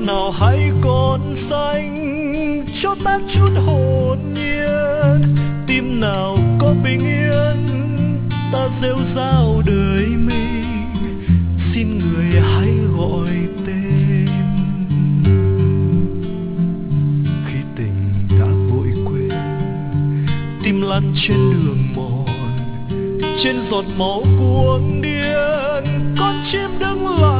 nào hãy còn xanh cho ta chút hồn nhiên. Tim nào có bình yên ta rêu rao đời mình, xin người hãy gọi tên. Khi tình đã vội quên, tim lăn trên đường mòn, trên giọt máu cuồng điên, con chim đứng lại